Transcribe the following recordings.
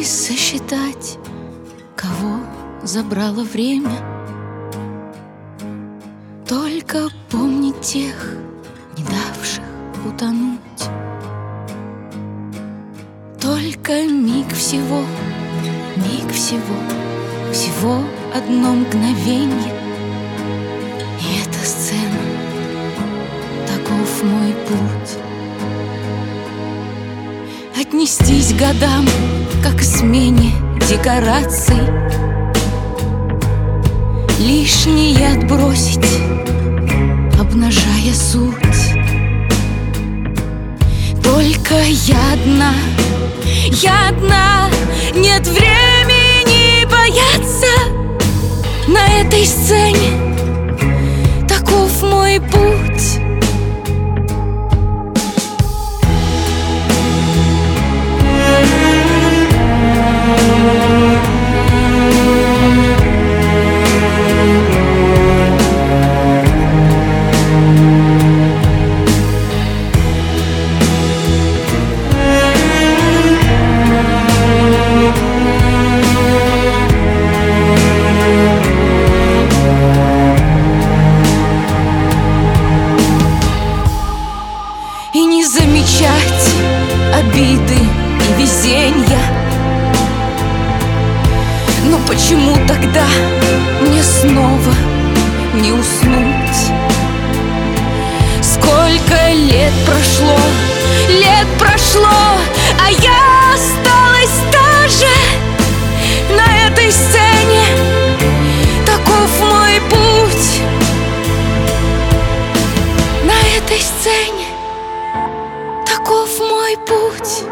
не сосчитать, кого забрало время. Только помнить тех, не давших утонуть. Только миг всего, всего одно мгновенье. И эта сцена, таков мой путь. Отнестись к годам, как к смене декораций, лишнее отбросить, обнажая суть. Только я одна, нет времени бояться. На этой сцене таков мой путь. И не замечать обиды и везенья. Но почему тогда мне снова не уснуть? Сколько лет прошло, а я осталась та же. На этой сцене таков мой путь. На этой сцене таков мой путь.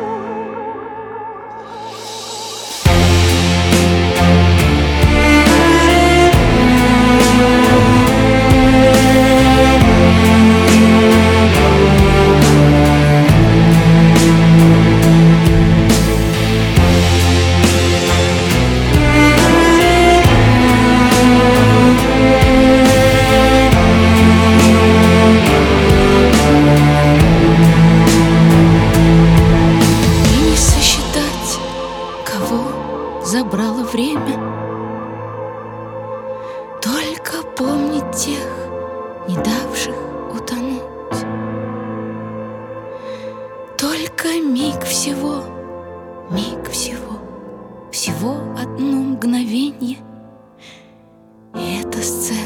Забрало время. Только помнить тех, не давших утонуть. Только миг всего, всего одно мгновенье. И эта сцена